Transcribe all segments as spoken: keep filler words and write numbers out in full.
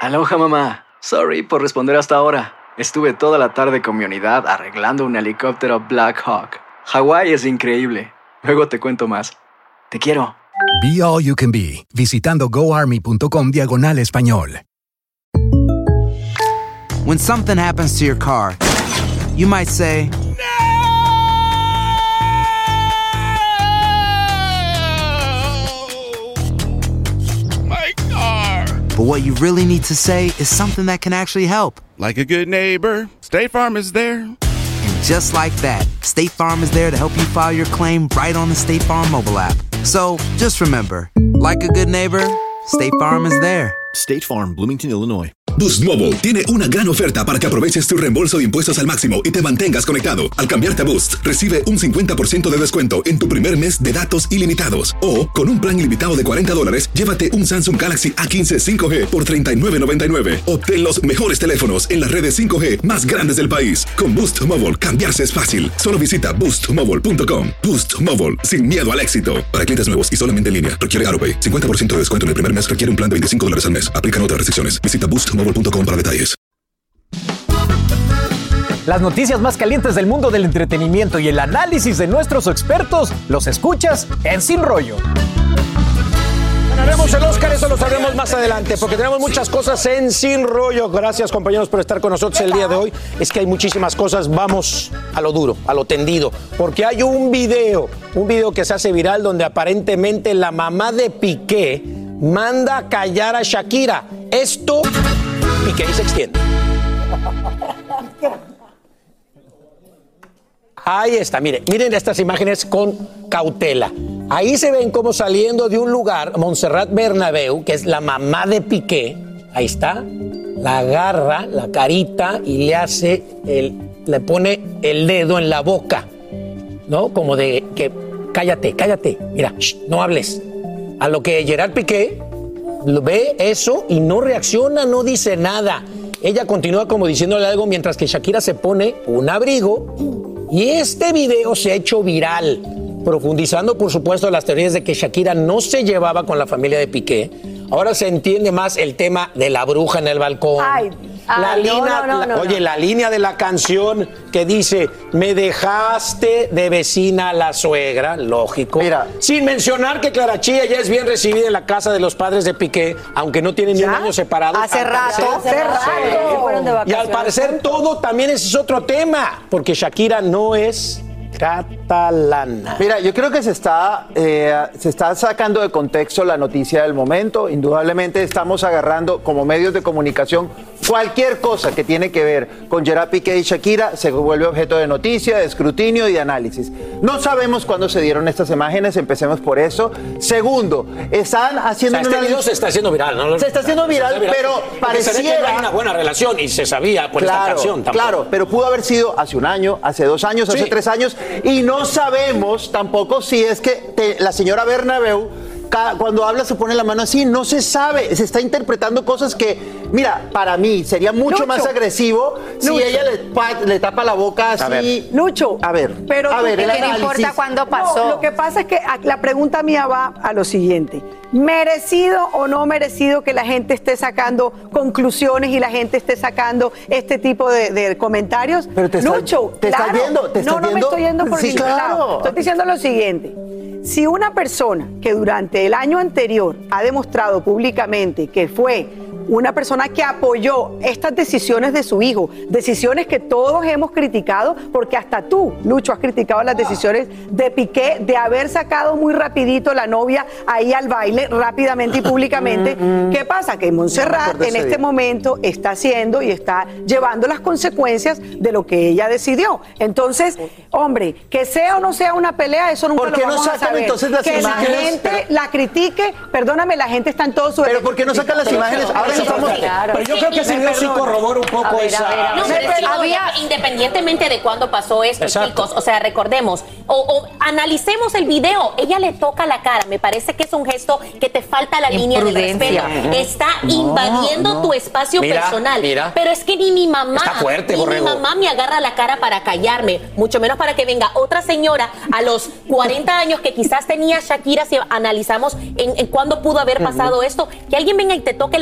Aloha, mamá. Sorry por responder hasta ahora. Estuve toda la tarde con mi unidad arreglando un helicóptero Black Hawk. Hawái es increíble. Luego te cuento más. Te quiero. Be All You Can Be, visitando goarmy.com diagonal español. When something happens to your car, you might say, but what you really need to say is something that can actually help. Like a good neighbor, State Farm is there. And just like that, State Farm is there to help you file your claim right on the State Farm mobile app. So just remember, like a good neighbor, State Farm is there. State Farm, Bloomington, Illinois. Boost Mobile tiene una gran oferta para que aproveches tu reembolso de impuestos al máximo y te mantengas conectado. Al cambiarte a Boost, recibe un cincuenta por ciento de descuento en tu primer mes de datos ilimitados. O, con un plan ilimitado de cuarenta dólares, llévate un Samsung Galaxy A quince cinco G por treinta y nueve noventa y nueve. Obtén los mejores teléfonos en las redes cinco G más grandes del país. Con Boost Mobile, cambiarse es fácil. Solo visita boost mobile punto com. Boost Mobile, sin miedo al éxito. Para clientes nuevos y solamente en línea, requiere AutoPay. cincuenta por ciento de descuento en el primer mes requiere un plan de veinticinco dólares al mes. Aplican otras restricciones. Visita boost mobile punto com para detalles. Las noticias más calientes del mundo del entretenimiento y el análisis de nuestros expertos los escuchas en Sin Rollo. Ganaremos el Oscar, eso lo sabremos más adelante, porque tenemos muchas cosas en Sin Rollo. Gracias, compañeros, por estar con nosotros el día de hoy. Es que hay muchísimas cosas, vamos a lo duro, a lo tendido, porque hay un video, un video que se hace viral donde aparentemente la mamá de Piqué manda a callar a Shakira. Esto, Piqué se extiende. Ahí está, miren, miren estas imágenes con cautela. Ahí se ven como saliendo de un lugar, Montserrat Bernabéu, que es la mamá de Piqué, ahí está, la agarra, la carita y le hace, el, le pone el dedo en la boca, ¿no? Como de que, cállate, cállate, mira, shh, no hables. A lo que Gerard Piqué ve eso y no reacciona, no dice nada. Ella continúa como diciéndole algo mientras que Shakira se pone un abrigo. Y este video se ha hecho viral, profundizando, por supuesto, las teorías de que Shakira no se llevaba con la familia de Piqué. Ahora se entiende más el tema de la bruja en el balcón. Ay, la ay, línea, no, no, no, la, no, oye, no. la línea de la canción que dice, me dejaste de vecina a la suegra, lógico. Mira. Sin mencionar que Clara Chía ya es bien recibida en la casa de los padres de Piqué, aunque no tienen ni un año separados. Hace al rato, parecer. hace rato. Sí. Fueron de Y al vacaciones parecer juntos. todo también ese es otro tema, porque Shakira no es catalana. Mira, yo creo que se está, eh, se está sacando de contexto la noticia del momento. Indudablemente estamos agarrando como medios de comunicación cualquier cosa que tiene que ver con Gerard Piqué y Shakira se vuelve objeto de noticia, de escrutinio y de análisis. No sabemos cuándo se dieron estas imágenes, empecemos por eso. Segundo, están haciendo... O sea, este una... video se está haciendo viral, ¿no? Se está haciendo viral, Se está pero Porque se ve que no hay pareciera... una buena relación y se sabía por esta Claro, canción tampoco. claro, pero pudo haber sido hace un año, hace dos años, hace Sí. tres años, y no sabemos tampoco si es que te- la señora Bernabéu, ca- cuando habla se pone la mano así, no se sabe, se está interpretando cosas que, mira, para mí sería mucho Lucho. más agresivo si Lucho. ella le, pa- le tapa la boca así. A ver. Lucho, A ver, pero a tú ver, qué el te análisis. importa cuándo pasó. No, lo que pasa es que a- la pregunta mía va a lo siguiente. ¿Merecido o no merecido que la gente esté sacando conclusiones y la gente esté sacando este tipo de, de comentarios? Pero te estás- Lucho, te estás claro. viendo, te estás no, no viendo. me estoy yendo por Sí, ningún claro. lado. Estoy diciendo lo siguiente. Si una persona que durante el año anterior ha demostrado públicamente que fue una persona que apoyó estas decisiones de su hijo, decisiones que todos hemos criticado, porque hasta tú, Lucho, has criticado las decisiones de Piqué de haber sacado muy rapidito la novia ahí al baile, rápidamente y públicamente. ¿Qué pasa? Que Montserrat en este momento está haciendo y está llevando las consecuencias de lo que ella decidió. Entonces, hombre, que sea o no sea una pelea, eso nunca ¿Por lo qué no vamos a sacan saber. entonces las que imágenes? la gente Pero- la critique, perdóname, la gente está en todo su Pero derecho. ¿por qué no sacan las Pero- imágenes? pero- Ahora pero- estamos... claro. Pero yo creo que ese Me video sí perdona. corrobora un poco A ver, esa... a ver, a ver. No, pero Pero había, había- independientemente de cuándo pasó esto, Exacto. chicos, o sea, recordemos, o, o analicemos el video, ella le toca la cara, me parece que es un gesto que te falta la línea del respeto, Imprudencia. está invadiendo no. tu espacio Mira, personal, mira. pero es que ni mi mamá, Está fuerte, ni mi borrego. mamá me agarra la cara para callarme, mucho menos para que venga otra señora a los cuarenta años que quizás tenía Shakira, si analizamos en, en cuándo pudo haber pasado esto, que alguien venga y te toque la cara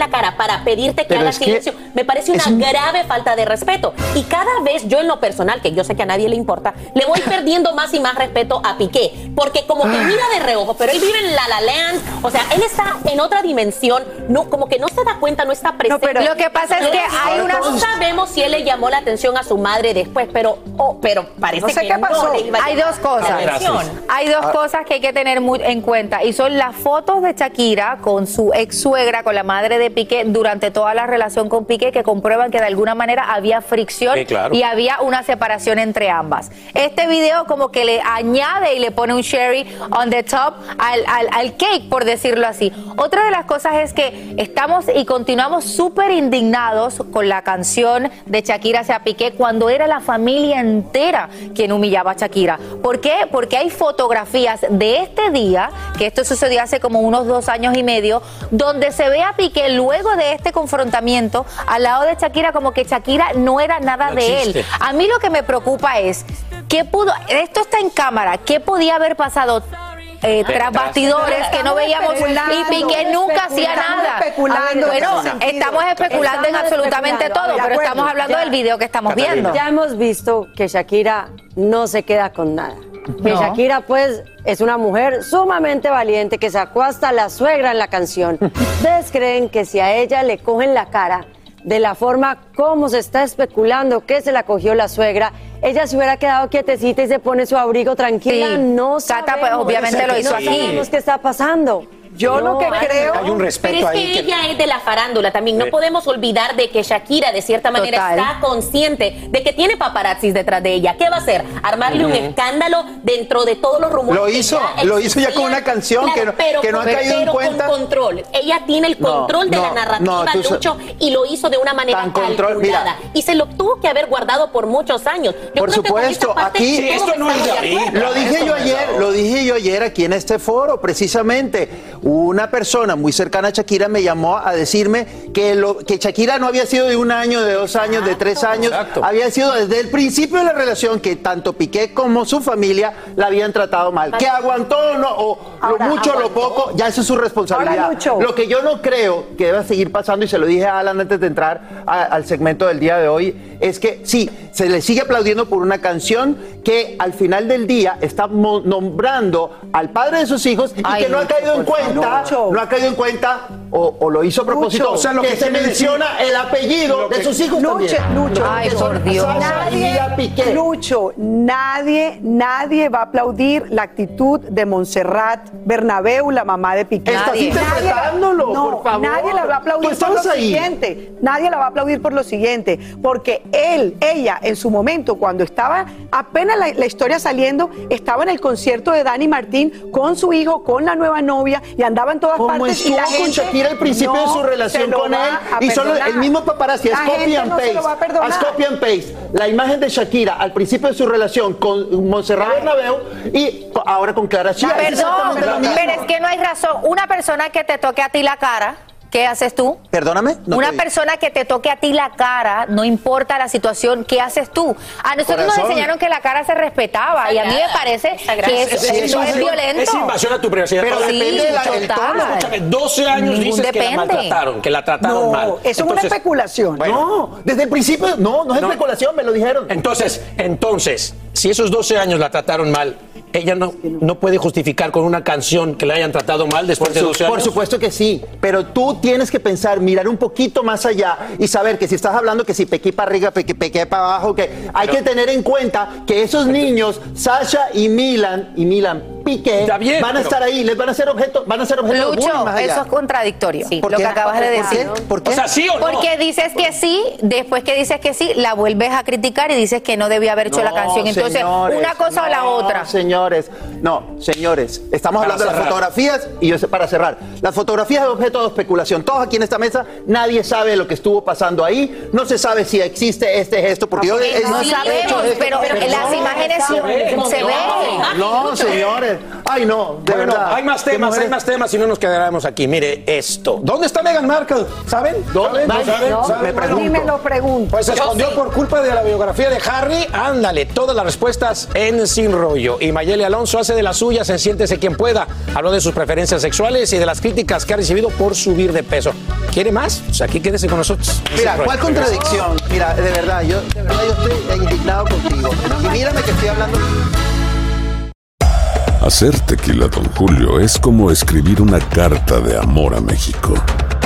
para pedirte que Pero hagas es que silencio. Me parece una un... grave falta de respeto. Y cada vez yo en lo personal, que yo sé que a nadie le importa, le voy perdiendo más y más respeto a Piqué. Porque como que mira de reojo, pero él vive en La La Land. O sea, él está en otra dimensión. No, como que no se da cuenta, no está presente. No, pero lo que pasa es que hay una... No sabemos si él le llamó la atención a su madre después, pero, oh, pero parece No sé que qué pasó. no le iba a Hay llamar dos cosas. la atención. Hay dos cosas que hay que tener muy en cuenta y son las fotos de Shakira con su ex suegra, con la madre de Piqué durante toda la relación con Piqué, que comprueban que de alguna manera había fricción Sí, claro. y había una separación entre ambas. Este video como que le añade y le pone un cherry on the top al, al, al cake, por decirlo así. Otra de las cosas es que estamos y continuamos súper indignados con la canción de Shakira hacia Piqué cuando era la familia entera quien humillaba a Shakira. ¿Por qué? Porque hay fotografías de este día, que esto sucedió hace como unos dos años y medio, donde se ve a Piqué luego de este confrontamiento al lado de Shakira, como que Shakira no era nada No de existe. él. A mí lo que me preocupa es, ¿qué pudo? Esto está en cámara, ¿qué podía haber pasado eh, tras bastidores que no veíamos? Y Piqué nunca hacía nada. especulando Bueno, en ese sentido. estamos especulando en Estamos absolutamente especulando. todo, De pero acuerdo, estamos hablando ya. del video que estamos Catalina. viendo. Ya hemos visto que Shakira no se queda con nada. Que No. Shakira, pues, es una mujer sumamente valiente que sacó hasta la suegra en la canción. ¿Ustedes creen que si a ella le cogen la cara de la forma como se está especulando que se la cogió la suegra, ella se hubiera quedado quietecita y se pone su abrigo tranquila? Sí. No Cata, sabemos. pues, obviamente lo hizo no aquí. sabemos qué está pasando. Yo lo que hay- creo... Hay un Pero respeto es que ahí. que- ella es de la farándula también. No Sí. podemos olvidar de que Shakira, de cierta manera, Total. está consciente de que tiene paparazzis detrás de ella. ¿Qué va a hacer? Armarle un escándalo dentro de todos los rumores. Lo que hizo, ya lo hizo ya con existían. una canción que no- pero que no ha con- caído en pero cuenta. con control. Ella tiene el No, control de no, la narrativa, no, tú sa- Lucho, y lo hizo de una manera Tan control, calculada. mira. Y se lo tuvo que haber guardado por muchos años. Yo Por creo que con supuesto, esta parte aquí- Sí, todos esto no es de estamos ahorita. acuerdo. Lo dije Esto yo no es ayer, ahora. lo dije yo ayer aquí en este foro, precisamente. Una persona muy cercana a Shakira me llamó a decirme que, lo, que Shakira no había sido de un año, de dos años, de tres años, Exacto. había sido desde el principio de la relación que tanto Piqué como su familia la habían tratado mal. Que aguantó o no, o Ahora, lo mucho o lo aguantó. poco, ya eso es su responsabilidad. Ahora, Lucho. Lo que yo no creo que deba seguir pasando, y se lo dije a Alan antes de entrar a- al segmento del día de hoy, es que sí, se le sigue aplaudiendo por una canción que al final del día está mo- nombrando al padre de sus hijos y Ay, que no ha Lucho, caído en por cuenta, favor. no ha caído en cuenta o, o lo hizo a propósito, Lucho. o sea, lo que, que se quiere menciona el apellido lo de que- sus hijos Lucho, también. Lucho, Ay, que por son- Dios. Sasha y Mila Piqué. Lucho, nadie, nadie va a aplaudir la actitud de Montserrat Bernabeu, la mamá de Piqué. Estás Nadie. interpretándolo, No, por favor. nadie la va a Tú aplaudir por lo estabas ahí. siguiente. Nadie la va a aplaudir por lo siguiente, porque él, ella, en su momento, cuando estaba apenas la, la historia saliendo, estaba en el concierto de Dani Martín con su hijo, con la nueva novia, y andaba en todas Como partes. y estuvo la con gente Shakira al principio de no su relación se lo con va él, a y solo perdonar. el mismo paparazzi, es La copy gente and no se paste, lo va a perdonar. haz copy and paste, la imagen de Shakira al principio de su relación con Montserrat Bernabeu y ahora con Clara Chía. Es Perdón, exactamente lo mismo. pero es que no hay razón. Una persona que te toque a ti la cara, ¿qué haces tú? Perdóname. No Una te- persona que te toque a ti la cara, no importa la situación, ¿qué haces tú? A nosotros nos Corazón. enseñaron que la cara se respetaba y a mí me parece que eso, Es- es eso es invasión- violento. Es invasión a tu privacidad. Pero Ahora, depende de la- el total. tono. escúchame, doce años Ningún dices que la depende. maltrataron, que la trataron No, mal. eso es una Entonces- especulación. No, desde el principio, no, no es No. especulación, me lo dijeron. Entonces, entonces, si esos doce años la trataron mal, ella no, no puede justificar con una canción que la hayan tratado mal después Por, de su- doce años. por supuesto que sí, pero tú tienes que pensar, mirar un poquito más allá y saber que si estás hablando que si pequé para arriba, pequé, pequé para abajo, que hay que tener en cuenta que esos niños, Sasha y Milan, y Milan Piqué, Está bien, van a pero- estar ahí, les van a ser objeto, van a ser objeto de bullying Lucho, más allá. eso es contradictorio, ¿Por lo qué? que acabas de ¿Por qué? decir. ¿Por qué? O sea, ¿sí o no? Porque dices que sí, después que dices que sí, la vuelves a criticar y dices que no debía haber hecho la No, canción. Entonces, señores, una cosa o la no, otra. Señores, no, señores, estamos Para hablando de las cerrar. fotografías y yo sé, para cerrar, las fotografías es objeto de especulación. Todos aquí en esta mesa, nadie sabe lo que estuvo pasando ahí, no se sabe si existe este gesto, porque yo he- No he hecho sabemos, esto. pero las no, imágenes se, ve, se ven. No, señores, mujeres. Ay, no, de bueno, verdad. hay más ¿Qué temas, mujeres? hay más temas y no nos quedaremos aquí. Mire esto. ¿Dónde está Meghan Markle? ¿Saben? ¿Saben? ¿No saben? No, ¿Saben? me pregunto. Ni me lo pregunto. Pues se Yo escondió sí. por culpa de la biografía de Harry. Ándale, todas las respuestas en Sin Rollo. Y Mayeli Alonso hace de las suyas en Siéntese Quien Pueda. Habló de sus preferencias sexuales y de las críticas que ha recibido por subir de peso. ¿Quiere más? Pues aquí quédese con nosotros. Mira, Sin ¿cuál Rollo. contradicción? Mira, de verdad, yo, de verdad, yo estoy indignado contigo. Y mírame que estoy hablando. Hacer tequila Don Julio es como escribir una carta de amor a México.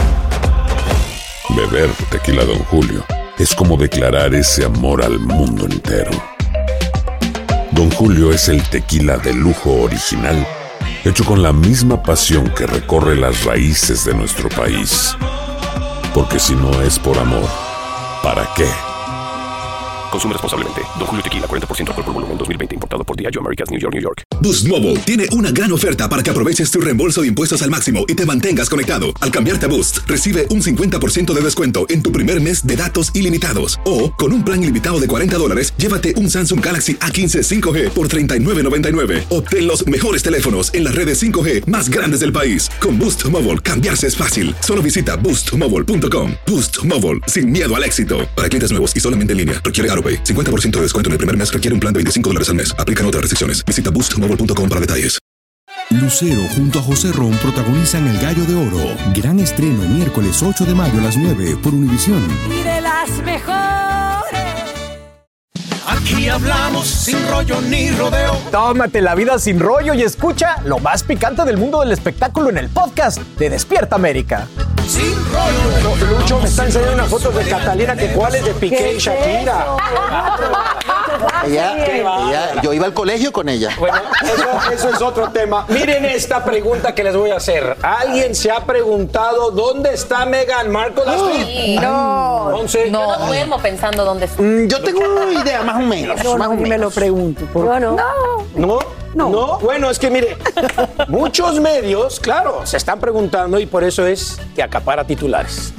Beber tequila Don Julio es como declarar ese amor al mundo entero. Don Julio es el tequila de lujo original, hecho con la misma pasión que recorre las raíces de nuestro país. Porque si no es por amor, ¿para qué? Consume responsablemente. Don Julio Tequila, cuarenta por ciento alcohol por volumen, dos mil veinte. Importado por Diageo Americas, New York, New York. Boost Mobile tiene una gran oferta para que aproveches tu reembolso de impuestos al máximo y te mantengas conectado. Al cambiarte a Boost, recibe un cincuenta por ciento de descuento en tu primer mes de datos ilimitados. O, con un plan ilimitado de cuarenta dólares, llévate un Samsung Galaxy A quince cinco G por treinta y nueve noventa y nueve. Obtén los mejores teléfonos en las redes cinco G más grandes del país. Con Boost Mobile, cambiarse es fácil. Solo visita boost mobile punto com. Boost Mobile, sin miedo al éxito. Para clientes nuevos y solamente en línea, requiere AutoPay. cincuenta por ciento de descuento en el primer mes requiere un plan de veinticinco dólares al mes. Aplican otras restricciones. Visita boost mobile punto com para detalles. Lucero junto a José Ron protagonizan El Gallo de Oro. Gran estreno miércoles ocho de mayo a las nueve por Univisión. Y de las mejores. Aquí hablamos sin rollo ni rodeo. Tómate la vida sin rollo y escucha lo más picante del mundo del espectáculo en el podcast de Despierta América. Sin rollo. Lucho me está enseñando unas fotos de Catalina que cuáles de Piqué y Shakira. Ella, ella, yo iba al colegio con ella. Bueno, eso, eso es otro tema. Miren esta pregunta que les voy a hacer. ¿Alguien se ha preguntado dónde está Meghan Markle? Sí. No, Once. no. Yo no duermo pensando dónde está. Mm, yo tengo una idea más o menos. Yo más no, o ni me menos. lo pregunto. Yo no. ¿No? No. ¿No? Bueno, es que mire, muchos medios, claro, se están preguntando y por eso es que acapara titulares.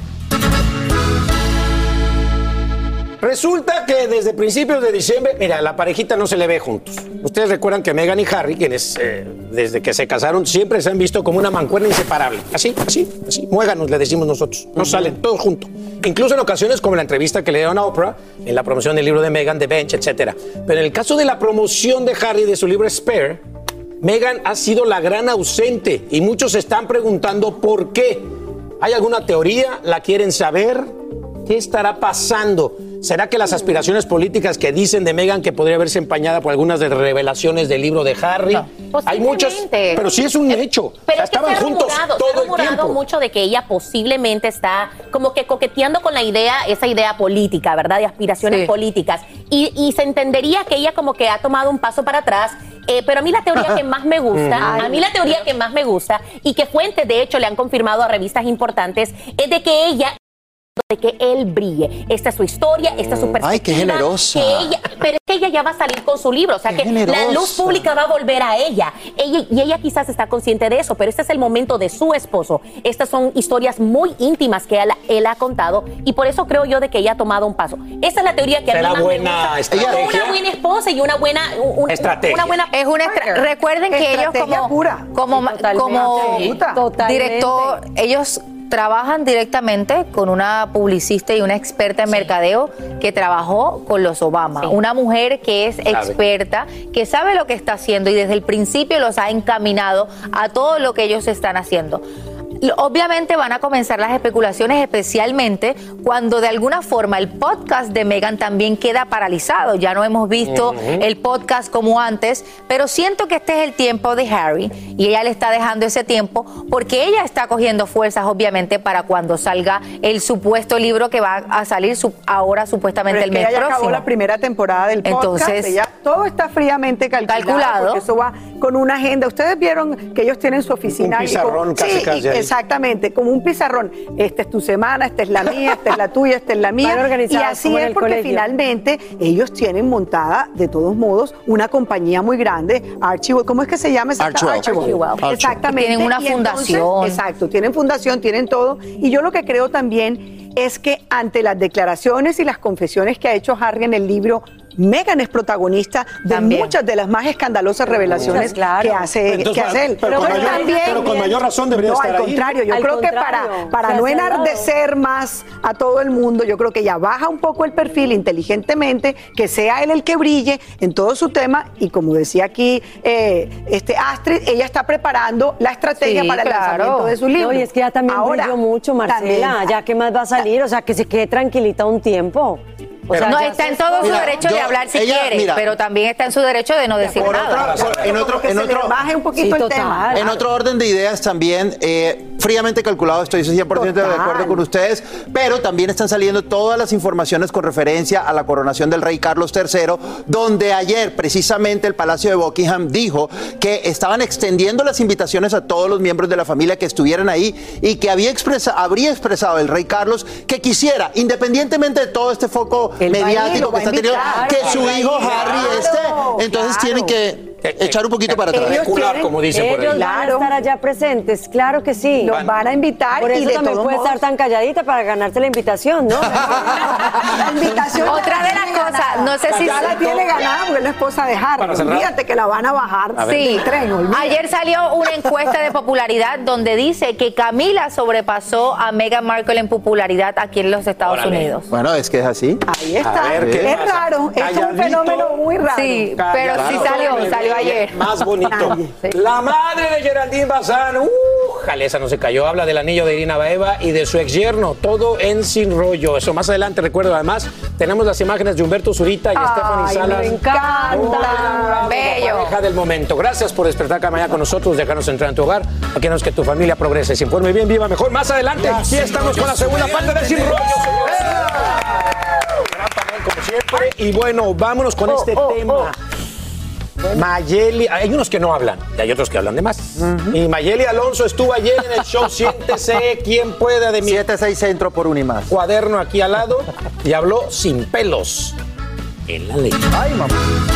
Resulta que desde principios de diciembre, mira, la parejita no se le ve juntos. Ustedes recuerdan que Meghan y Harry, quienes eh, desde que se casaron siempre se han visto como una mancuerna inseparable. Así, así, así. Muéganos, le decimos nosotros. No salen todos juntos. Incluso en ocasiones como la entrevista que le dieron a Oprah, en la promoción del libro de Meghan, The Bench, etcétera. Pero en el caso de la promoción de Harry de su libro Spare, Meghan ha sido la gran ausente y muchos se están preguntando por qué. ¿Hay alguna teoría? ¿La quieren saber? ¿Qué estará pasando? ¿Será que las aspiraciones políticas que dicen de Meghan que podría verse empañada por algunas de las revelaciones del libro de Harry? No, hay muchas, pero sí es un hecho. Pero o sea, es que estaban se ha juntos rumorado, todo se ha el rumorado tiempo. mucho de que ella posiblemente está como que coqueteando con la idea, esa idea política, ¿verdad? De aspiraciones Sí. políticas. Y, y se entendería que ella como que ha tomado un paso para atrás. Eh, pero a mí la teoría que más me gusta, a mí la teoría que más me gusta y que fuentes de hecho le han confirmado a revistas importantes es de que ella de que él brille. Esta es su historia, esta es su perspectiva. Ay, qué generosa. Que ella, pero es que ella ya va a salir con su libro, o sea Qué que generosa. la luz pública va a volver a ella. ella. Y ella quizás está consciente de eso, pero este es el momento de su esposo. Estas son historias muy íntimas que él, él ha contado y por eso creo yo de que ella ha tomado un paso. Esa es la teoría que a mí ¿Será más buena me gusta. estrategia? Una buena esposa y una buena un- Estrategia. Una buena Es una estra- recuerden que ellos Estrategia como pura. como Sí, totalmente. como Absoluta. Totalmente. director, ellos trabajan directamente con una publicista y una experta en mercadeo que trabajó con los Obama. Sí. Una mujer que es experta, que sabe lo que está haciendo y desde el principio los ha encaminado a todo lo que ellos están haciendo. Obviamente van a comenzar las especulaciones, especialmente cuando de alguna forma el podcast de Meghan también queda paralizado. Ya no hemos visto Ujú. el podcast como antes, pero siento que este es el tiempo de Harry y ella le está dejando ese tiempo porque ella está cogiendo fuerzas, obviamente, para cuando salga el supuesto libro que va a salir su- ahora supuestamente Pero el es que mes ella ya próximo. acabó la primera temporada del podcast. Entonces- Ella- todo está fríamente calculado, Calculado. porque eso va con una agenda. Ustedes vieron que ellos tienen su oficina. Un ahí pizarrón con- casi, sí, casi y- ahí. exactamente, como un pizarrón. Esta es tu semana, esta es la mía, esta es la tuya, esta es la mía. Van Y organizados así como en es el porque colegio. finalmente ellos tienen montada, de todos modos, una compañía muy grande, Archewell. ¿Cómo es que se llama esa? Archewell. Archewell. Archewell. Exactamente. Tienen una Y entonces, fundación. exacto, tienen fundación, tienen todo. Y yo lo que creo también es que ante las declaraciones y las confesiones que ha hecho Harry en el libro, Meghan es protagonista de También. muchas de las más escandalosas revelaciones Muchas, claro. que hace, Entonces, que hace él. pero con mayor- pero con mayor razón debería no, estar al ahí. contrario, yo Al creo que contrario, para, para se no hace al lado. enardecer más a todo el mundo, yo creo que ella baja un poco el perfil inteligentemente, que sea él el que brille en todo su tema, y como decía aquí eh, este Astrid, ella está preparando la estrategia Sí, para el claro. lanzamiento de su libro. No, y es que ya también Ahora, brilló mucho, Marcela. también- Ya, ¿qué más va a salir? O sea, que se quede tranquilita un tiempo. O sea, no, ya está se- en todo su Mira, derecho yo- de hablar si ella, quiere, mira. pero también está en su derecho de no decir Por nada. otro- en otro, Como que en se le otro, baje un poquito Sí, el tema. total. En otro orden de ideas también, eh, fríamente calculado, estoy cien por ciento de Total. acuerdo con ustedes, pero también están saliendo todas las informaciones con referencia a la coronación del rey Carlos tercero, donde ayer precisamente el Palacio de Buckingham dijo que estaban extendiendo las invitaciones a todos los miembros de la familia que estuvieran ahí y que había expresa, habría expresado el rey Carlos que quisiera, independientemente de todo este foco El país lo mediático va que a está teniendo, invitar, que el su país, hijo claro, Harry esté, entonces claro. tienen que echar un poquito para atrás. Ellos Especular, quieren- como dicen por Ellos ahí. van a Claro. estar allá presentes, claro que sí. Los van a invitar Por y eso de también todos puede modos- estar tan calladita para ganarte la invitación, ¿no? La invitación ya Otra la de las tiene cosas, ganada. no sé si- Ya la tiene ganada porque es la esposa de Harry. Para cerrar. Olvídate que la van a bajar Sí, del tren, olvídate. ayer salió una encuesta de popularidad donde dice que Camila sobrepasó a Meghan Markle en popularidad aquí en los Estados Órale. Unidos. Bueno, es que es así. Ahí está. A ver, ¿qué es pasa? raro. Esto es un Calladito. fenómeno muy raro. Sí, pero sí Calladito, salió, bebé, salió ayer. Más bonito. La madre de Geraldine Bazán, uh, jale, esa no se cayó. Habla del anillo de Irina Baeva y de su ex yerno. Todo en Sin Rollo. Eso más adelante, recuerdo. Además, tenemos las imágenes de Humberto Zurita y Stephanie Ay, Salas. me encanta. Muy enamorado, Bello. la pareja del momento. Gracias por despertar cada mañana con nosotros, dejarnos entrar en tu hogar. Aquí queremos que tu familia progrese. Se informe bien, viva mejor. Más adelante, aquí estamos con la segunda parte de Sin Rollo. Gran panel, como siempre. Y bueno, vámonos con este tema. Mayeli, hay unos que no hablan y hay otros que hablan de más. Y Mayeli Alonso estuvo ayer en el show Siéntese, ¿quién puede de mi siete seis centro por un y más. cuaderno aquí al lado y habló sin pelos en la ley? Ay, mamá.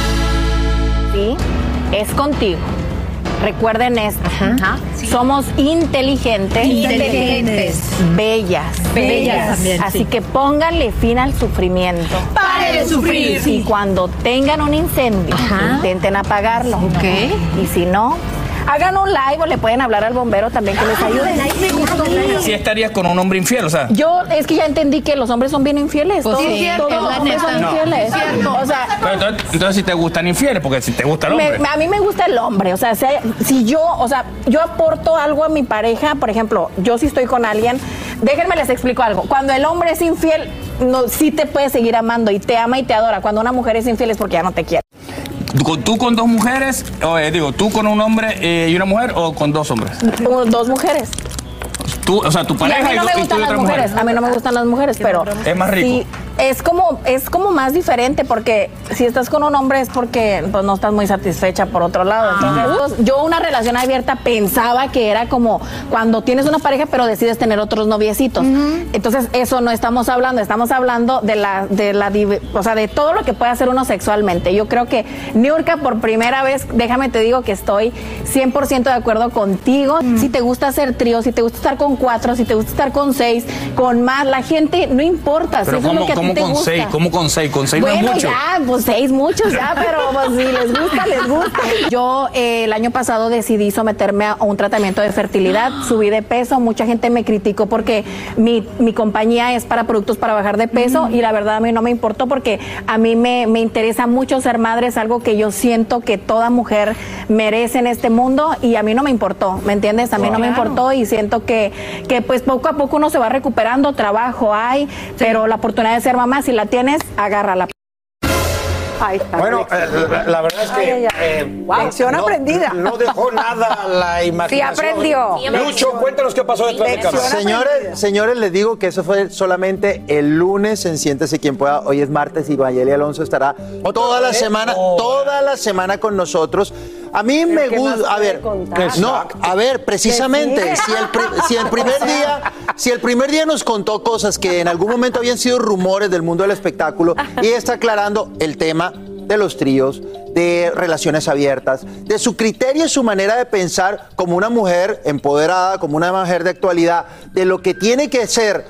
Sí, es contigo. Recuerden esto. Ajá. Somos inteligentes. Inteligentes. Bellas. Bellas también, Así sí. que pónganle fin al sufrimiento. ¡Pare de sufrir! Y cuando tengan un incendio, Ajá. intenten apagarlo. Ok. Y si no, hagan un live o le pueden hablar al bombero también que les ayude. Si estarías con un hombre infiel, o sea. Yo es que ya entendí que los hombres son bien infieles. Pues todos, sí, todos es los la hombres neta. son No. infieles. Es cierto. O sea, Pero entonces, entonces si te gustan infieles, porque si te gusta el Me- hombre. me- a mí me gusta el hombre, o sea, si, hay- si yo, o sea, yo aporto algo a mi pareja, por ejemplo, yo si estoy con alguien, déjenme les explico algo. Cuando el hombre es infiel, no, sí te puede seguir amando y te ama y te adora. Cuando una mujer es infiel es porque ya no te quiere. ¿Tú, tú con dos mujeres, o eh, digo, tú con un hombre eh, y una mujer, o con dos hombres? Uh, Dos mujeres. Tú, o sea, tu Y a pareja mí y, no tú- me y tú gustan y las otra mujeres, mujer. a mí no me gustan las mujeres, pero Es más rico. sí, es como es como más diferente porque si estás con un hombre es porque pues no estás muy satisfecha por otro lado. Entonces, pues, yo una relación abierta pensaba que era como cuando tienes una pareja pero decides tener otros noviecitos. Entonces, eso no estamos hablando, estamos hablando de la de la div- o sea, de todo lo que puede hacer uno sexualmente. Yo creo que Niurka por primera vez, déjame te digo que estoy cien por ciento de acuerdo contigo. Si te gusta hacer trío, si te gusta estar con cuatro, si te gusta estar con seis, con más, la gente no importa. Pero si eso es ¿cómo, lo que a ti cómo te con gusta. seis? ¿Cómo con seis? Con seis Bueno, no es mucho. ya, pues seis muchos ya, pero pues si les gusta, les gusta. Yo eh, el año pasado decidí someterme a un tratamiento de fertilidad, subí de peso, mucha gente me criticó porque mi, mi compañía es para productos para bajar de peso y la verdad a mí no me importó porque a mí me, me interesa mucho ser madre, es algo que yo siento que toda mujer merece en este mundo y a mí no me importó, ¿me entiendes? A mí no me Claro. importó y siento que, que pues poco a poco uno se va recuperando, trabajo hay, pero la oportunidad de ser mamá, si la tienes, agárrala. Ahí está. Bueno, eh, la, la verdad es que Ay, ay, ay. eh, Wow, lección no, aprendida. no dejó nada a la imaginación. Sí aprendió. Lucho, cuéntanos qué pasó detrás de cámara. Señores, señores, les digo que eso fue solamente el lunes en Siéntese Quien Pueda. Hoy es martes y Mayeli Alonso estará toda la vez? semana, Oh. toda la semana con nosotros. A mí me ¿qué más gusta, a puede ver, contar? no, a ver, precisamente, ¿Qué si el, pri- si el primer día, si el primer día nos contó cosas que en algún momento habían sido rumores del mundo del espectáculo y está aclarando el tema de los tríos, de relaciones abiertas, de su criterio y su manera de pensar como una mujer empoderada, como una mujer de actualidad, de lo que tiene que ser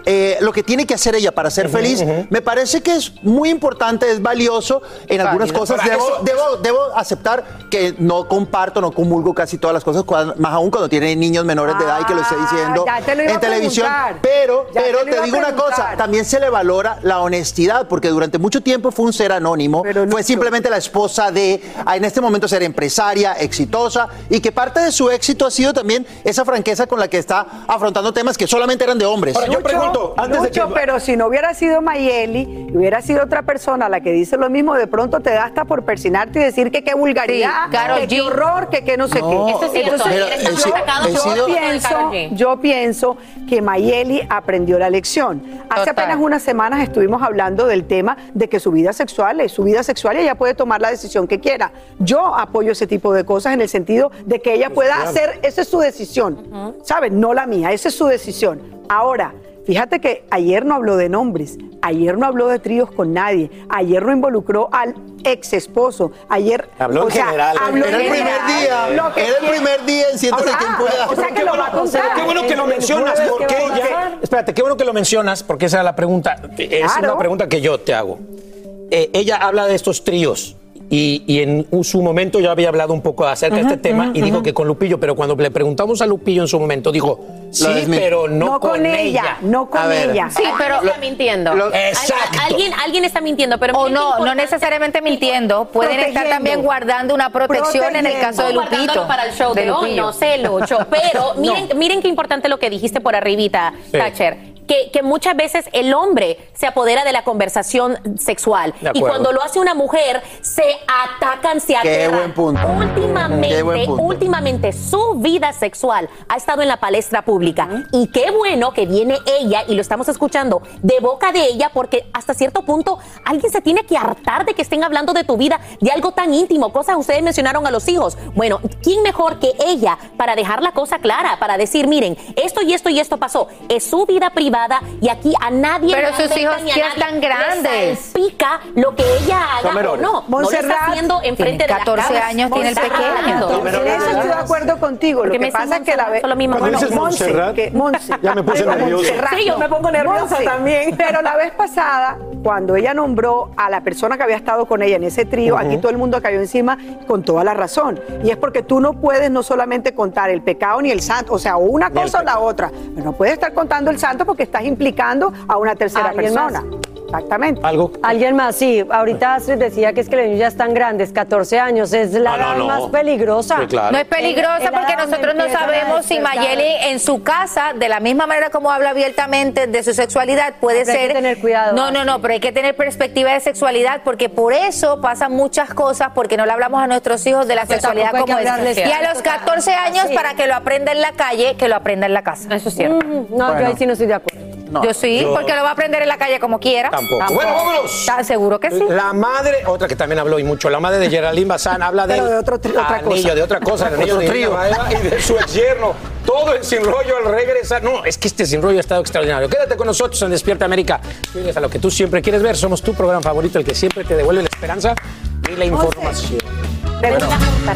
eh, lo que tiene que hacer ella para ser uh-huh, feliz, uh-huh. me parece que es muy importante, es valioso. En Válido. algunas cosas debo, eso... debo, debo aceptar que no comparto, no comulgo casi todas las cosas, más aún cuando tiene niños menores de edad y que lo esté diciendo ah, te lo en televisión. Pero, ya pero te, te digo una cosa, también se le valora la honestidad, porque durante mucho tiempo fue un ser anónimo, pero fue simplemente la esposa de, en este momento ser empresaria, exitosa, y que parte de su éxito ha sido también esa franqueza con la que está afrontando temas que solamente eran de hombres. Ahora, yo pregunto, antes mucho, de que... pero si no hubiera sido Mayeli, hubiera sido otra persona la que dice lo mismo, de pronto te da hasta por persinarte y decir que qué vulgaridad, sí, que qué horror, que qué no sé no, qué. Eso es cierto. Entonces, Pero, yo, sido... pienso, yo pienso que Mayeli aprendió la lección. Hace Total. apenas unas semanas estuvimos hablando del tema de que su vida sexual es su vida sexual y ella puede tomar la decisión que quiera. Yo apoyo ese tipo de cosas en el sentido de que ella pueda hacer, esa es su decisión, uh-huh. ¿sabes? No la mía, esa es su decisión. Ahora, fíjate que ayer no habló de nombres, ayer no habló de tríos con nadie, ayer no involucró al ex esposo, ayer... Habló en sea, general. Habló era en el primer general, día, era el quiere. primer día en Siéntese Ahora, quien pueda. O sea que lo va a contar. Qué bueno que lo mencionas, porque ella... Espérate, qué bueno que lo mencionas, porque esa es la pregunta. Es Claro. una pregunta que yo te hago. Eh, ella habla de estos tríos. Y, y en su momento yo había hablado un poco acerca uh-huh, de este tema uh-huh, y dijo uh-huh. que con Lupillo, pero cuando le preguntamos a Lupillo en su momento dijo, sí, pero no, no con, con ella, ella. No con ella. Sí, pero lo, está mintiendo. Lo, exacto. Alguien, alguien está mintiendo, pero o no, no necesariamente mintiendo. Pueden estar también guardando una protección en el caso de Lupito. Para el show de, de hoy, no sé, Lucho. Pero miren, no. miren qué importante lo que dijiste por arribita, sí. Thatcher. Que, que muchas veces el hombre se apodera de la conversación sexual y cuando lo hace una mujer se atacan, se aterran. Qué buen punto. Últimamente, qué buen punto. últimamente su vida sexual ha estado en la palestra pública uh-huh. y qué bueno que viene ella y lo estamos escuchando de boca de ella porque hasta cierto punto alguien se tiene que hartar de que estén hablando de tu vida, de algo tan íntimo, cosas ustedes mencionaron a los hijos. Bueno, ¿quién mejor que ella para dejar la cosa clara, para decir, miren, esto y esto y esto pasó, es su vida privada y aquí a nadie pero le sus hijos ya están grandes pica lo que ella haga o no Montserrat, no lo está haciendo enfrente de las catorce años tiene el pequeño. En eso estoy de acuerdo contigo. Lo que pasa es que la vez cuando dices Montserrat ya me puse nervioso. Sí, yo me pongo nerviosa Monse. también. Pero la vez pasada cuando ella nombró a la persona que había estado con ella en ese trío, uh-huh. aquí todo el mundo cayó encima con toda la razón. Y es porque tú no puedes no solamente contar el pecado ni el santo, o sea, o una cosa o la otra. Pero no puedes estar contando el santo porque estás implicando a una tercera persona. Más? Exactamente. ¿Algo? Alguien más, sí. Ahorita Astrid decía que es que los niños ya están grandes, catorce años, es la edad no, no, no. más peligrosa. Sí, claro. No es peligrosa porque nosotros no sabemos si Mayeli en su casa, de la misma manera como habla abiertamente de su sexualidad, puede pero ser... Hay que tener cuidado. No, no, no, pero hay que tener perspectiva de sexualidad porque por eso pasan muchas cosas, porque no le hablamos a nuestros hijos de la pero sexualidad como es. Y a los catorce años, así. Para que lo aprenda en la calle, que lo aprenda en la casa. Eso es cierto. Mm, no, bueno. Yo ahí sí no estoy de acuerdo. No, yo sí, yo... porque lo va a aprender en la calle como quiera. Tampoco. Tampoco. Bueno, vámonos. ¿Estás seguro que sí? La madre, otra que también habló y mucho, la madre de Geraldine Bazán habla de, de otro, otra anillo, cosa. de otra cosa, el anillo de trío y de su ex yerno. Todo el sin rollo al regresar. No, es que este sin rollo ha estado extraordinario. Quédate con nosotros en Despierta América. Vienes a lo que tú siempre quieres ver. Somos tu programa favorito, el que siempre te devuelve la esperanza y la información. Bueno.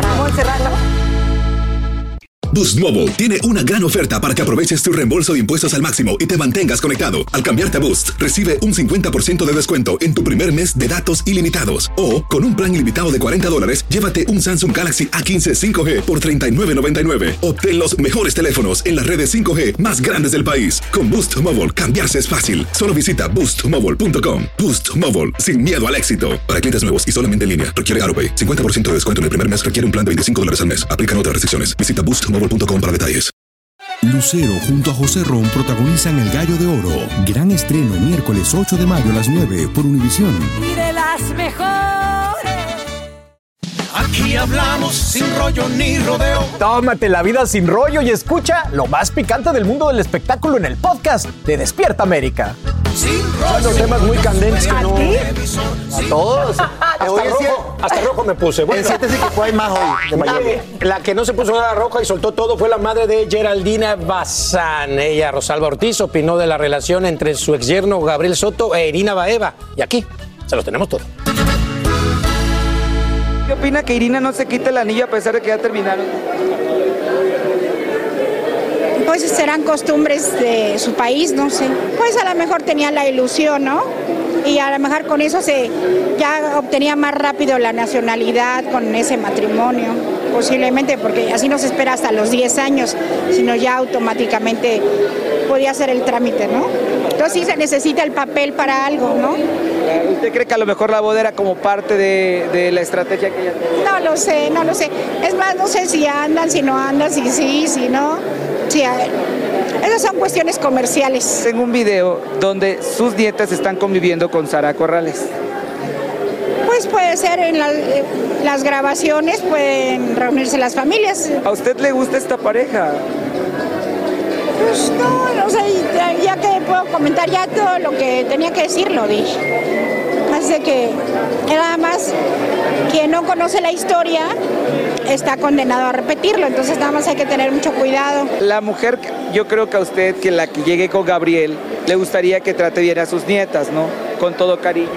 Boost Mobile tiene una gran oferta para que aproveches tu reembolso de impuestos al máximo y te mantengas conectado. Al cambiarte a Boost, recibe un cincuenta por ciento de descuento en tu primer mes de datos ilimitados. O, con un plan ilimitado de cuarenta dólares, llévate un Samsung Galaxy A quince cinco G por treinta y nueve noventa y nueve. Obtén los mejores teléfonos en las redes cinco G más grandes del país. Con Boost Mobile, cambiarse es fácil. Solo visita boost mobile punto com. Boost Mobile, sin miedo al éxito. Para clientes nuevos y solamente en línea, requiere AutoPay. cincuenta por ciento de descuento en el primer mes requiere un plan de veinticinco dólares al mes. Aplican otras restricciones. Visita boost mobile punto com para detalles. Lucero junto a José Ron protagonizan El Gallo de Oro. Gran estreno miércoles ocho de mayo a las nueve por Univisión. Y de las mejores. Aquí hablamos sin rollo ni rodeo. Tómate la vida sin rollo y escucha lo más picante del mundo del espectáculo en el podcast de Despierta América. Sin rollo. Son temas muy candentes que no... A todos. Hasta, rojo, hasta rojo me puse. Bueno, el siete sí que fue más hoy. De Miami. La que no se puso nada roja y soltó todo fue la madre de Geraldine Bazán. Ella, Rosalba Ortiz, opinó de la relación entre su exyerno Gabriel Soto e Irina Baeva. Y aquí se los tenemos todo. ¿Qué opina que Irina no se quite el anillo a pesar de que ya terminaron? pues serán costumbres de su país, no sé. Pues a lo mejor tenía la ilusión, ¿no? Y a lo mejor con eso se ya obtenía más rápido la nacionalidad con ese matrimonio, posiblemente, porque así no se espera hasta los diez años, sino ya automáticamente podía hacer el trámite, ¿no? Entonces sí se necesita el papel para algo, ¿no? ¿Usted cree que a lo mejor la boda era como parte de, de la estrategia que ella tenía? No lo sé, no lo sé. Es más, no sé si andan, si no andan, si sí, si no. Sí, a ver. Esas son cuestiones comerciales. Tengo un video donde sus nietas están conviviendo con Sara Corrales. Pues puede ser, en la, eh, las grabaciones pueden reunirse las familias. ¿A usted le gusta esta pareja? Pues no, no sé, ya, ya que puedo comentar ya todo lo que tenía que decir, lo dije. Así que nada más, quien no conoce la historia está condenado a repetirlo, entonces nada más hay que tener mucho cuidado. La mujer, yo creo que a usted, que la que llegue con Gabriel, le gustaría que trate bien a sus nietas, ¿no? Con todo cariño.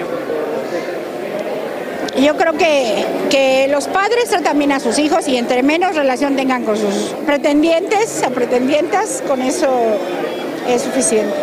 Yo creo que, que los padres tratan bien a sus hijos y entre menos relación tengan con sus pretendientes o pretendientas, con eso es suficiente.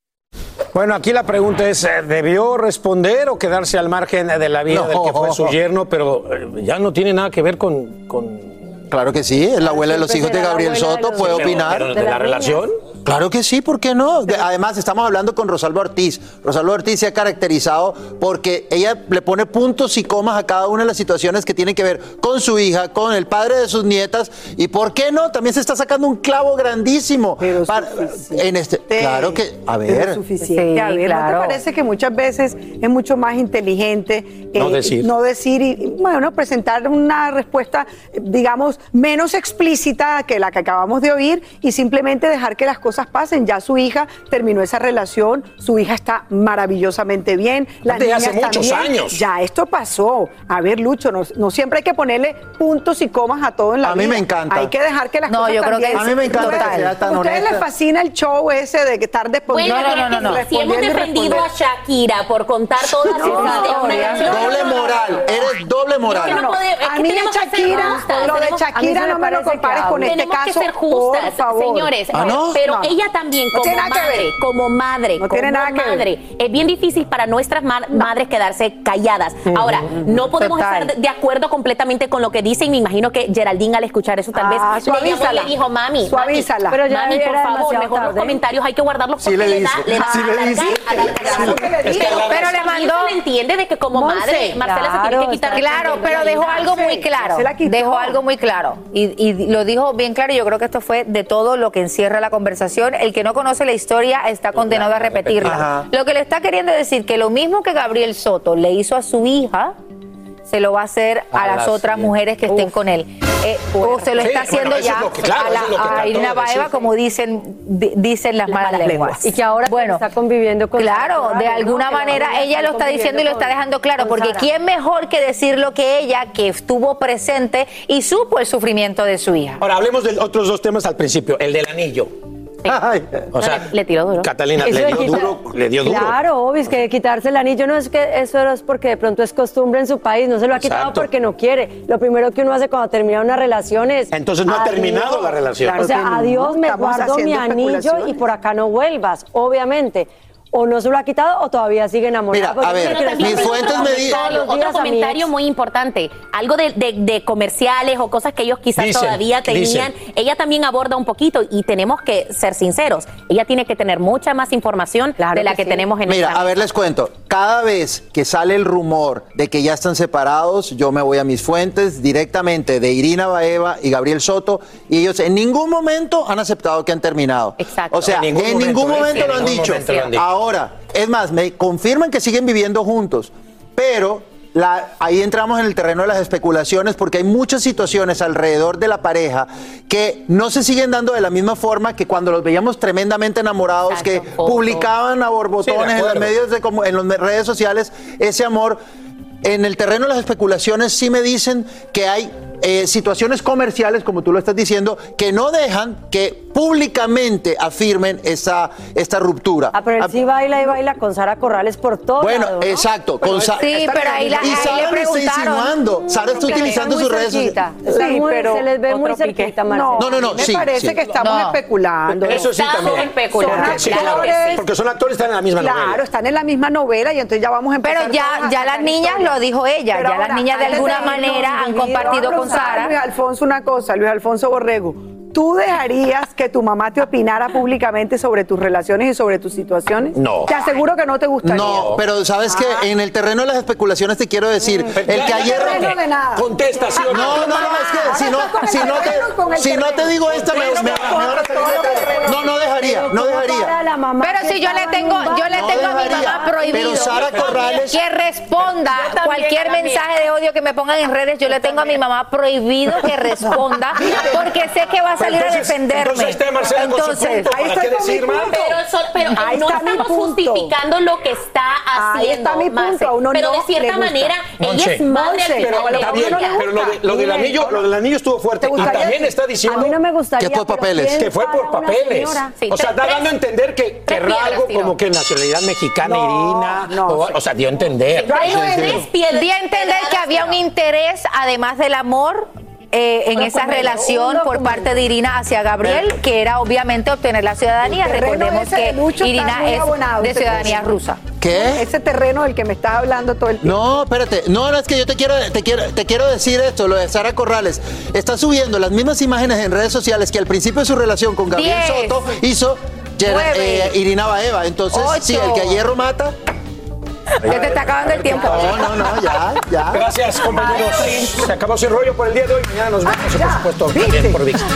Bueno, aquí la pregunta es, ¿debió responder o quedarse al margen de la vida no. del que fue su yerno? Pero ya no tiene nada que ver con... con... Claro que sí, es la abuela de los hijos de Gabriel Soto, puede opinar. ¿Pero de la relación? Claro que sí, ¿por qué no? Además, estamos hablando con Rosalba Ortiz. Rosalba Ortiz se ha caracterizado porque ella le pone puntos y comas a cada una de las situaciones que tienen que ver con su hija, con el padre de sus nietas. Y ¿por qué no? También se está sacando un clavo grandísimo. Pero para, en este, claro que, a ver. Pero suficiente. Sí, a ver, claro. ¿no te parece que muchas veces es mucho más inteligente no eh, decir, no decir y, bueno, presentar una respuesta, digamos, menos explícita que la que acabamos de oír y simplemente dejar que las cosas pasen? Ya su hija terminó esa relación, su hija está maravillosamente bien, las Desde niñas hace muchos también. años. Ya esto pasó. A ver, Lucho, no, no siempre hay que ponerle puntos y comas a todo en la a vida. A mí me encanta. Hay que dejar que las no, cosas yo creo también. que a mí me encanta Total. que sea tan ¿A ustedes honesta? les fascina el show ese de que estar respondiendo? Bueno, no, no, no, no. Si hemos defendido a Shakira por contar todas sus historias. Doble moral, eres doble moral. No, no, a mí de Shakira, lo de Shakira no me lo compares con este tenemos caso, que ser justas, por favor. señores. ¿Ah, no? Pero No. ella también, No como tiene nada que madre, ver. como madre, No como tiene nada que ver. madre, es bien difícil para nuestras ma- madres quedarse calladas. Ahora, no podemos Total. estar de- de acuerdo completamente con lo que dicen. Me imagino que Geraldine, al escuchar eso, tal vez Ah, le llamó y suavízala. le dijo, mami, Suavízala. mami, Pero ya mami, por era favor, demasiado mejor los tarde. comentarios hay que guardarlos Sí porque le le dice, da, le da sí a le alargar, dice. alargar. Es que Pero, pero le mandó- se le entiende de que como Monse, madre, Marcela se tiene que quitar. Claro, pero dejó algo muy claro. Se la quitó. Dejó algo muy claro. Y, y lo dijo bien claro. Yo creo que esto fue de todo lo que encierra la conversación. El que no conoce la historia está condenado a repetirla. Ajá. Lo que le está queriendo decir que lo mismo que Gabriel Soto le hizo a su hija, se lo va a hacer a, A las las otras siguientes. mujeres que estén con él. Eh, o se lo Sí, está haciendo bueno, eso ya es lo que- claro, a, la, eso es lo que a trató Irina de Baeva, decir. como dicen di- dicen las malas lenguas. Y que ahora bueno, está conviviendo con claro, Sara de Corrales, alguna ¿no? Que la manera abuela ella está lo está diciendo y lo está conviviendo dejando claro, con porque Sara. quién mejor que decirlo que ella, que estuvo presente y supo el sufrimiento de su hija. Ahora, hablemos de otros dos temas al principio. El del anillo. Ay. O sea, le, le tiró duro. Catalina, Eso le de dio quitar- duro, le dio duro. Claro, obvio, es que quitarse el anillo no es que eso es porque de pronto es costumbre en su país, no se lo ha quitado Exacto. porque no quiere. Lo primero que uno hace cuando termina una relación es... Entonces no ha terminado la relación. Claro o sea, que no. adiós, me Estamos guardo mi haciendo anillo y especulaciones. por acá no vuelvas, obviamente. O no se lo ha quitado o todavía sigue enamorado. Mira, porque a ver, uno quiere mis estar fuentes me di- todos los Otro días a mi comentario ex. muy importante, algo de, de- de comerciales o cosas que ellos quizás Dicen, todavía tenían. dicen. Ella también aborda un poquito y tenemos que ser sinceros. Ella tiene que tener mucha más información Claro de la que que, sí. tenemos en Mira, esta a ver, mesa. les cuento. Cada vez que sale el rumor de que ya están separados, yo me voy a mis fuentes directamente de Irina Baeva y Gabriel Soto y ellos en ningún momento han aceptado que han terminado. Exacto. O sea, En en ningún ningún, momento, momento, en lo han ningún dicho. momento lo han dicho. Ahora, es más, me confirman que siguen viviendo juntos, pero la- ahí entramos en el terreno de las especulaciones porque hay muchas situaciones alrededor de la pareja que no se siguen dando de la misma forma que cuando los veíamos tremendamente enamorados, Exacto, que fotos. publicaban a Sí, de borbotones en los acuerdo. medios de como- en las redes sociales ese amor. En el terreno de las especulaciones sí me dicen que hay eh, situaciones comerciales, como tú lo estás diciendo, que no dejan que públicamente afirmen esa, esta ruptura. Ah, pero él sí baila y baila con Sara Corrales por todo. Bueno, lado, ¿no? exacto. Con Sa- Sí, pero ahí, la, y ahí Sara le lo está preguntaron. insinuando. Sara está Que utilizando muy sus redes cerquita. sociales. Está Sí, muy- pero se les ve muy otro pique. cerquita, No, Marcelo. No, no, no, me sí, parece sí. que estamos No. especulando. Eso sí Estamos también. especulando. Son Sí, claro que actores. sí. Porque son actores, están en la misma Claro, novela. están en la misma novela y entonces ya vamos a empezar. Pero ya, todas a ya sacar las niñas historias. lo dijo ella, Pero ya las ahora, niñas de antes alguna irnos, manera han mi vida, compartido vamos con a preguntar a Sara. Luis Alfonso una cosa, Luis Alfonso Borrego. ¿Tú dejarías que tu mamá te opinara públicamente sobre tus relaciones y sobre tus situaciones? No. Te aseguro que no te gustaría. No, pero ¿sabes qué? En el terreno de las especulaciones te quiero decir, el que ayer... terreno de nada. Contesta, sí o No, no, no, es que si no, si no te, si no te digo esta, me, me, me van a salir de- No, no dejaría, no dejaría. Pero si yo le tengo, yo le No tengo a mi dejaría. mamá prohibido Pero Sara Corrales- que responda Yo también, cualquier yo también. mensaje de odio que me pongan en redes. Yo le tengo a mi mamá prohibido que responda porque sé que va a salir a Entonces- defenderme. entonces ahí está Marcela con su Entonces, punto. ahí ¿Para está qué con mi decir más? punto. Pero, so- pero Ahí no está mi estamos punto. justificando lo que está Ahí haciendo. está mi punto, Marce. a uno pero no de le cierta gusta. manera, ella Monse, es madre al Monse, final pero del Está bien, día. pero lo, de- lo del Dime, anillo, lo del anillo estuvo fuerte. ¿Te Y gustaría- también está diciendo A mí no me gustaría. Que por pero papeles. ¿quién que fue por para una papeles. señora? Sí, O sea, tres- está dando a entender que tres querrá piedras algo tiró. como que nacionalidad mexicana, No, Irina. no, o, sí. o sea, dio a entender. Tres- Sí, sí. tres piedras di a entender que había un interés, además del amor, eh, en esa documento, relación un por documento. parte de Irina hacia Gabriel, que era obviamente obtener la ciudadanía. El terreno Recordemos ese de que Lucho está Irina muy es abonado, de ese ciudadanía terreno. rusa. ¿Qué? Ese terreno del que me estás hablando todo el tiempo. No, espérate. No, no, es que yo te quiero, te quiero, te quiero decir esto, lo de Sara Corrales. Está subiendo las mismas imágenes en redes sociales que al principio de su relación con Gabriel Diez. Soto hizo Ger- Nueve. eh, Irina Baeva. Entonces, Ocho. sí, el que a hierro mata. Ya te está acabando el tiempo. No, no, no, ya, ya. Gracias, compañeros. Se acabó Sin Rollo por el día de hoy. Mañana nos vemos, ya, por supuesto, ¿viste? también por ViX.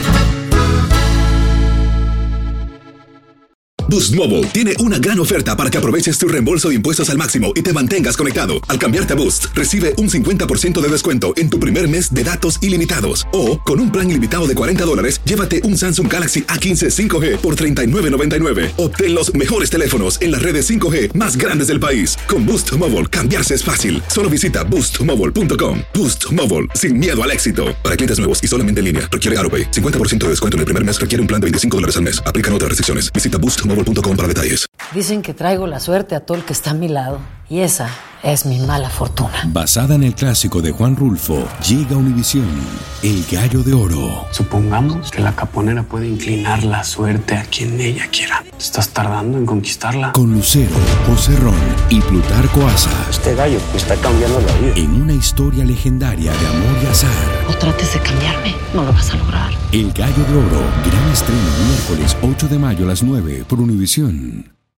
Boost Mobile tiene una gran oferta para que aproveches tu reembolso de impuestos al máximo y te mantengas conectado. Al cambiarte a Boost, recibe un cincuenta por ciento de descuento en tu primer mes de datos ilimitados. O, con un plan ilimitado de cuarenta dólares, llévate un Samsung Galaxy A quince cinco G por treinta y nueve noventa y nueve. Obtén los mejores teléfonos en las redes cinco G más grandes del país. Con Boost Mobile, cambiarse es fácil. Solo visita boost mobile punto com. Boost Mobile, sin miedo al éxito. Para clientes nuevos y solamente en línea, requiere AutoPay. cincuenta por ciento de descuento en el primer mes requiere un plan de veinticinco dólares al mes. Aplican otras restricciones. Visita boost mobile punto com para detalles. Dicen que traigo la suerte a todo el que está a mi lado. Y esa es mi mala fortuna. Basada en el clásico de Juan Rulfo, llega Univisión, El Gallo de Oro. Supongamos que la caponera puede inclinar la suerte a quien ella quiera. ¿Estás tardando en conquistarla? Con Lucero, José Ron y Plutarco Asa. Este gallo me está cambiando la vida. En una historia legendaria de amor y azar. No trates de cambiarme, no lo vas a lograr. El Gallo de Oro, gran estreno miércoles ocho de mayo a las nueve por Univisión.